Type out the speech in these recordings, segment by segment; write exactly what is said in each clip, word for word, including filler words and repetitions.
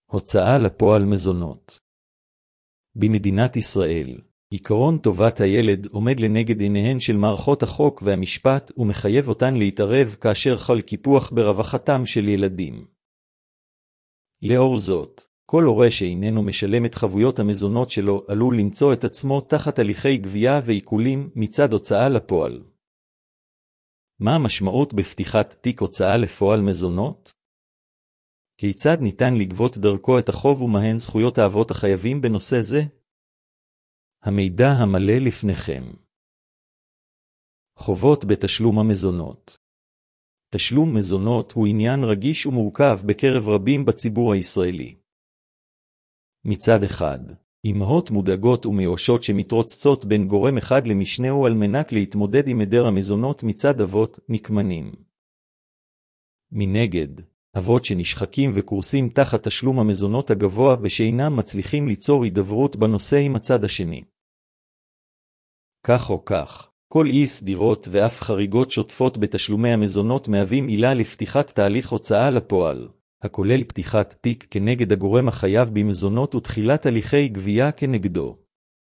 הוצאה לפועל מזונות. במדינת ישראל, עיקרון טובת הילד עומד לנגד עיניהן של מערכות החוק והמשפט ומחייב אותן להתערב כאשר חל קיפוח ברווחתם של ילדים. לאור זאת, כל הורה שאיננו משלם את חבויות המזונות שלו עלול למצוא את עצמו תחת הליכי גבייה ועיקולים מצד הוצאה לפועל. מה המשמעות בפתיחת תיק הוצאה לפועל מזונות? כיצד ניתן לגבות דרכו את החוב ומהן זכויות האבות החייבים בנושא זה? המידע המלא לפניכם. חובות בתשלום המזונות. תשלום מזונות הוא עניין רגיש ומורכב בקרב רבים בציבור הישראלי. מצד אחד, אמהות מודאגות ומיואשות שמתרוצצות בין גורם אחד למשנהו על מנת להתמודד עם היעדר המזונות מצד אבות נקמנים. מנגד, אבות שנשחקים וקורסים תחת תשלום המזונות הגבוה ושאינם מצליחים ליצור הידברות בנושא עם הצד השני. כך או כך, כל אי סדירות ואף חריגות שוטפות בתשלומי המזונות מהווים עילה לפתיחת תהליך הוצאה לפועל, הכולל פתיחת תיק כנגד הגורם החייב במזונות ותחילת הליכי גבייה כנגדו.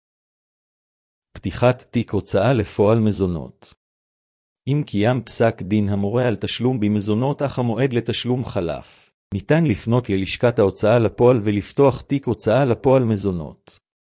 פתיחת תיק הוצאה לפועל מזונות. אם קיים פסק דין המורה על תשלום במזונות אך המועד לתשלום חלף, ניתן לפנות ללשכת ההוצאה לפועל ולפתוח תיק הוצאה לפועל מזונות.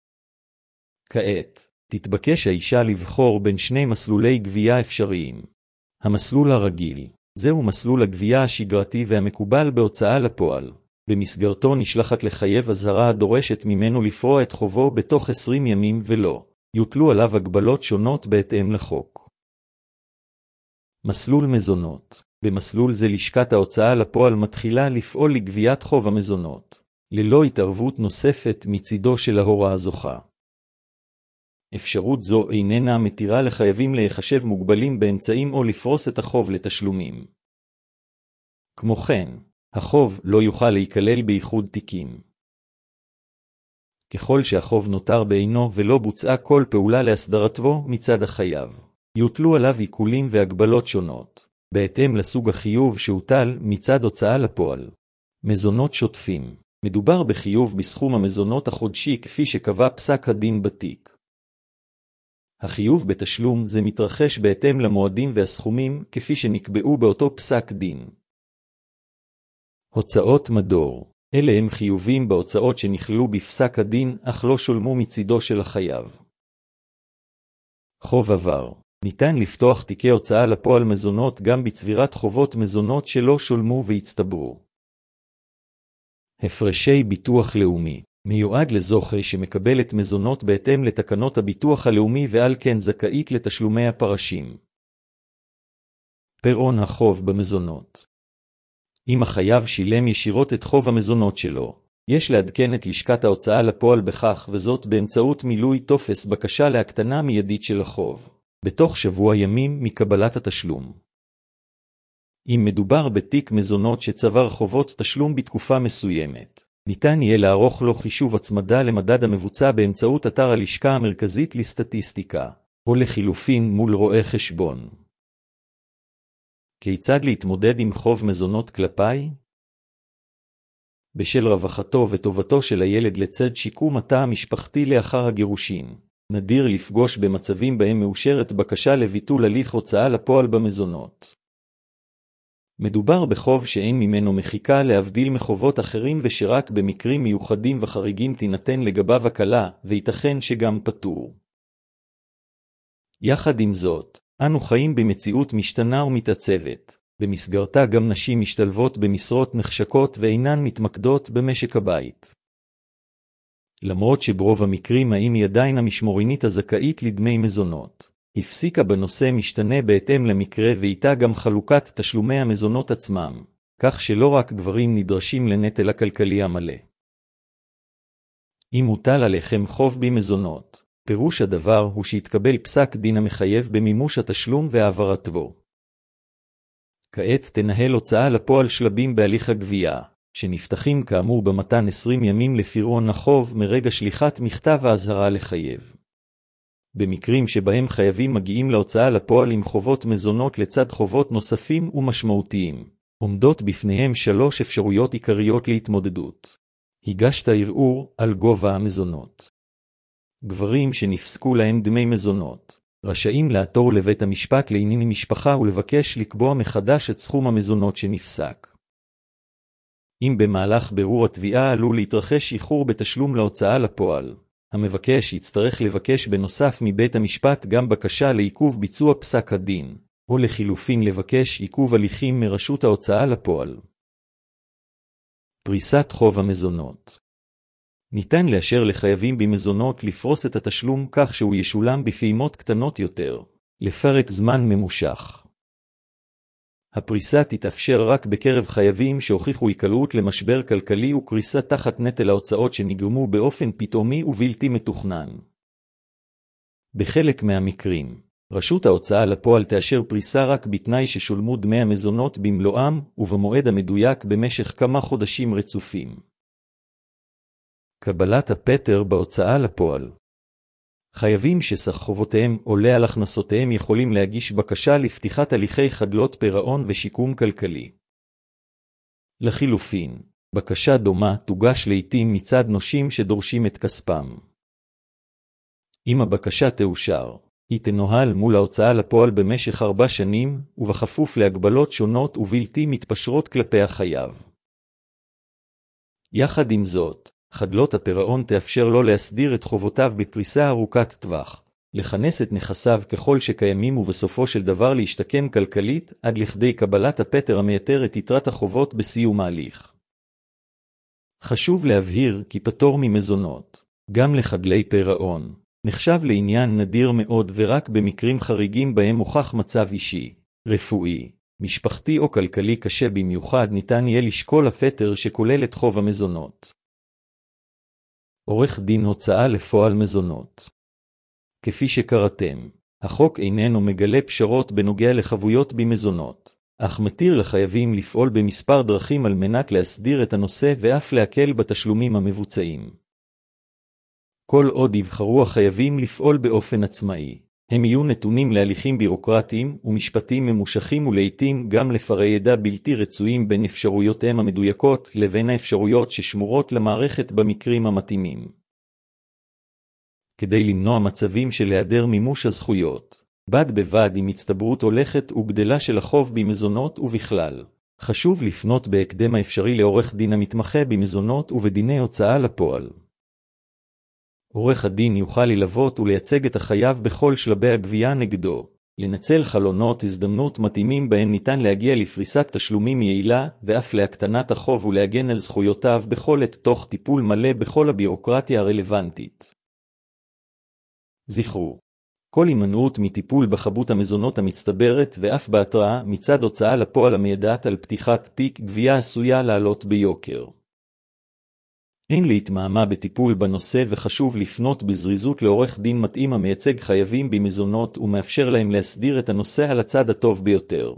כעת, תתבקש האישה לבחור בין שני מסלולי גבייה אפשריים. המסלול הרגיל, זהו מסלול הגבייה השגרתי והמקובל בהוצאה לפועל. במסגרתו נשלחת לחייב אזהרה הדורשת ממנו לפרוע את חובו בתוך עשרים ימים ולא יוטלו עליו הגבלות שונות בהתאם לחוק. מסלול מזונות. במסלול זה לשכת ההוצאה לפועל מתחילה לפעול לגביית חוב המזונות, ללא התערבות נוספת מצידו של ההורה הזוכה. אפשרות זו איננה מתירה לחייבים להיחשב מוגבלים באמצעים או לפרוס את החוב לתשלומים. כמו כן, החוב לא יוכל להיכלל באיחוד תיקים. ככל שהחוב נותר בעינו ולא בוצעה כל פעולה להסדרתו מצד החייב, יוטלו עליו עיקולים והגבלות שונות, בהתאם לסוג החיוב שהוטל מצד הוצאה לפועל. מזונות שוטפים. מדובר בחיוב בסכום המזונות החודשי כפי שקבע פסק הדין בתיק. החיוב בתשלום זה מתרחש בהתאם למועדים והסכומים כפי שנקבעו באותו פסק דין. הוצאות מדור. אלה הם חיובים בהוצאות שנכללו בפסק הדין אך לא שולמו מצידו של החייב. חוב עבר. ניתן לפתוח תיקי הוצאה לפועל מזונות גם בצבירת חובות מזונות שלא שולמו והצטברו. הפרשי ביטוח לאומי. מיועד לזוכה שמקבלת מזונות בהתאם לתקנות הביטוח הלאומי ועל כן זכאית לתשלומי הפרשים. פירעון החוב במזונות. אם החייב שילם ישירות את חוב המזונות שלו, יש לעדכן את לשכת ההוצאה לפועל בכך וזאת באמצעות מילוי טופס בקשה להקטנה מיידית של החוב, בתוך שבוע ימים מקבלת התשלום. אם מדובר בתיק מזונות שצבר חובות תשלום בתקופה מסוימת, ניתן יהיה לערוך לו חישוב הצמדה למדד המבוצע באמצעות אתר הלשכה המרכזית לסטטיסטיקה, או לחילופין מול רואה חשבון. כיצד להתמודד עם חוב מזונות כלפיי? בשל רווחתו וטובתו של הילד לצד שיקום התא המשפחתי לאחר הגירושין, נדיר לפגוש במצבים בהם מאושרת בקשה לביטול הליך הוצאה לפועל במזונות. מדובר בחוב שאין ממנו מחיקה להבדיל מחובות אחרים ושרק במקרים מיוחדים וחריגים תינתן לגביו הקלה וייתכן שגם פטור. יחד עם זאת, אנו חיים במציאות משתנה ומתעצבת, במסגרתה גם נשים משתלבות במשרות נחשקות ואינן מתמקדות במשק הבית. למרות שברוב המקרים האם היא עדיין המשמורינית הזכאית לדמי מזונות, הפסיקה בנושא משתנה בהתאם למקרה ואיתה גם חלוקת תשלומי המזונות עצמם, כך שלא רק גברים נדרשים לנטל הכלכלי המלא. אם הוטל עליכם חוב במזונות, פירוש הדבר הוא שהתקבל פסק דין המחייב במימוש התשלום והעברתו. כעת תנהל הוצאה לפועל שלבים בהליך הגבייה, שנפתחים כאמור במתן עשרים ימים לפירעון החוב מרגע שליחת מכתב האזהרה לחייב. במקרים שבהם חייבים מגיעים להוצאה לפועל עם חובות מזונות לצד חובות נוספים ומשמעותיים, עומדות בפניהם שלוש אפשרויות עיקריות להתמודדות. הגשת ערעור על גובה המזונות. גברים שנפסקו להם דמי מזונות, רשאים לעתור לבית המשפט לענייני משפחה ולבקש לקבוע מחדש את סכום המזונות שנפסק. אם במהלך בירור התביעה עלול להתרחש איחור בתשלום להוצאה לפועל, המבקש יצטרך לבקש בנוסף מבית המשפט גם בקשה לעיכוב ביצוע פסק הדין, או לחילופין לבקש עיכוב הליכים מרשות ההוצאה לפועל. פריסת חוב המזונות. ניתן לאשר לחייבים במזונות לפרוס את התשלום כך שהוא ישולם בפעימות קטנות יותר, לפרק זמן ממושך. הפריסה תתאפשר רק בקרב חייבים שהוכיחו היקלעות למשבר כלכלי וקריסה תחת נטל ההוצאות שנגרמו באופן פתאומי ובלתי מתוכנן. בחלק מהמקרים, רשות ההוצאה לפועל תאשר פריסה רק בתנאי ששולמו דמי המזונות במלואם ובמועד המדויק במשך כמה חודשים רצופים. קבלת הפטר בהוצאה לפועל. חייבים שסך חובותיהם עולה על הכנסותיהם יכולים להגיש בקשה לפתיחת הליכי חדלות פירעון ושיקום כלכלי. לחילופין, בקשה דומה תוגש לעתים מצד נושים שדורשים את כספם. אם הבקשה תאושר, היא תנוהל מול ההוצאה לפועל במשך ארבע שנים, ובכפוף להגבלות שונות ובלתי מתפשרות כלפי החייב. יחד עם זאת, חדלות הפירעון תאפשר לו להסדיר את חובותיו בפריסה ארוכת טווח, לכנס את נכסיו ככל שקיימים ובסופו של דבר להשתקם כלכלית עד לכדי קבלת הפטר המייתר את יתרת החובות בסיום ההליך. חשוב להבהיר כי פטור ממזונות, גם לחדלי פירעון, נחשב לעניין נדיר מאוד ורק במקרים חריגים בהם הוכח מצב אישי, רפואי, משפחתי או כלכלי קשה במיוחד ניתן יהיה לשקול הפטר שכולל את חוב המזונות. עורך דין הוצאה לפועל מזונות. כפי שקראתם, החוק איננו מגלה פשרות בנוגע לחבויות במזונות, אך מתיר לחייבים לפעול במספר דרכים על מנת להסדיר את הנושא ואף להקל בתשלומים המבוצעים. כל עוד יבחרו החייבים לפעול באופן עצמאי, הם יהיו נתונים להליכים בירוקרטיים ומשפטיים ממושכים ולעיתים גם לפרי ידע בלתי רצויים בין אפשרויותיהם המדויקות לבין האפשרויות ששמורות למערכת במקרים המתאימים. כדי למנוע מצבים של היעדר מימוש הזכויות, בד בבד עם הצטברות הולכת וגדלה של החוב במזונות ובכלל, חשוב לפנות בהקדם האפשרי לעורך דין המתמחה במזונות ובדיני הוצאה לפועל. עורך הדין יוכל ללוות ולייצג את החייב בכל שלבי הגבייה נגדו, לנצל חלונות הזדמנות מתאימים בהם ניתן להגיע לפריסת תשלומים יעילה ואף להקטנת החוב ולהגן על זכויותיו בכל עת תוך טיפול מלא בכל הבירוקרטיה הרלוונטית. זכרו, כל הימנעות מטיפול בחבות המזונות המצטברת ואף בהתראה מצד הוצאה לפועל המיידעת על פתיחת תיק גבייה עשויה לעלות ביוקר. אין להתמהמה בטיפול בנושא וחשוב לפנות בזריזות לעורך דין מתאים המייצג חייבים במזונות ומאפשר להם להסדיר את הנושא על הצד הטוב ביותר.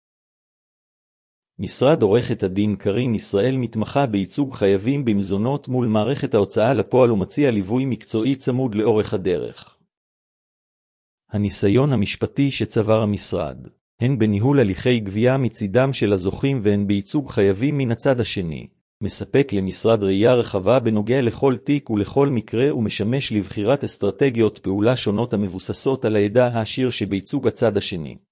משרד עורכת הדין קרין ישראל מתמחה בייצוג חייבים במזונות מול מערכת ההוצאה לפועל ומציע ליווי מקצועי צמוד לאורך הדרך. הניסיון המשפטי שצבר המשרד, הן בניהול הליכי גבייה מצידם של הזוכים והן בייצוג חייבים מן הצד השני, מספק למשרד ראייה רחבה בנוגע לכל תיק ולכל מקרה ומשמש לבחירת אסטרטגיות פעולה שונות המבוססות על הידע העשיר שבייצוג הצד השני.